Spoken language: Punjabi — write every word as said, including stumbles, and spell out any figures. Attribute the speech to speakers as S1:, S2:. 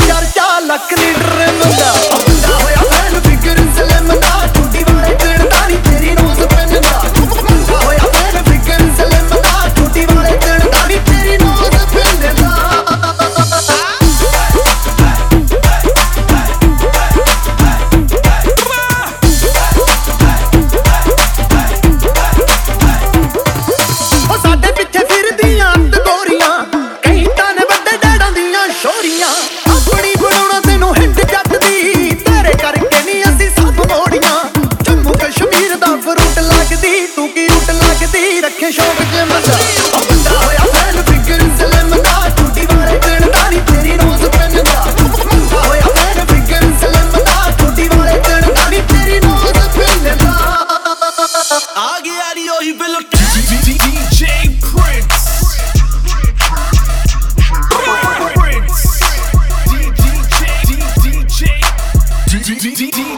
S1: ਯਾਰ ਚਾਰ ਲੱਖ ਲੀਟਰ ਮੰਗਾ ਮੁੰਡਾ ਹੋਇਆ ਫੈਨ ਫਿਗਰ ਸਲਿਮ ਦਾ ਟੂਟੀ ਵਾਲੇ ਦਿਨ ਦਾ ਨੀ ਤੇਰੀ ਨੋਜ਼ ਪਿੰਨ ਦਾ ਮੁੰਡਾ ਹੋਇਆ ਫੈਨ ਫਿਗਰ ਸਲਿਮ ਦਾ ਟੂਟੀ ਵਾਲੇ ਦਿਨ ਦਾ ਨੀ ਤੇਰੀ ਨੋਜ਼ ਪਿੰਨ ਦਾ ਸਾਡੇ ਪਿੱਛੇ ਫਿਰਦੀਆਂ ਅੰਤ ਗੋਰੀਆਂ ਕਈ ਤਾਂ ਨੇ ਵੱਡੇ ਡੈਡਾਂ ਦੀਆਂ ਸ਼ੋਰੀਆਂ ਆਪਣੀ ਬਣਾਉਣਾ ਤੈਨੂੰ ਹਿੱਟ ਜੱਟਦੀ ਤੇਰੇ ਕਰਕੇ ਨਹੀਂ ਅਸੀਂ ਸਭ ਮੋੜੀਆਂ ਜੰਮੂ ਕਸ਼ਮੀਰ ਦਾ ਫਰੂਟ ਲੱਗਦੀ ਤੂੰ ਕੀ ਰੂਟ ਲੱਗਦੀ ਰੱਖੇ ਸ਼ੌਕ ਚ ਮਜ਼ਾ ਮੁੰਡਾ ਹੋਇਆ ਫੈਨ ਫਿਗਰ ਸਲਿਮ ਦਾ ਟੂਟੀ ਵਾਲੇ ਦਿਨ ਦਾ ਨੀ ਤੇਰੀ ਨੋਜ਼ ਪਿੰਨ ਦਾ ਮੁੰਡਾ ਹੋਇਆ ਫੈਨ ਫਿਗਰ ਸਲਿਮ ਦਾ ਟੂਟੀ ਵਾਲੇ ਦਿਨ ਦਾ ਨੀ ਤੇਰੀ ਨੋਜ਼ ਪਿੰਨ ਦਾ
S2: ਆ ਗਿਆ ਨੀ ਉਹੀ ਬਿੱਲ D J Prince Prince D J D J D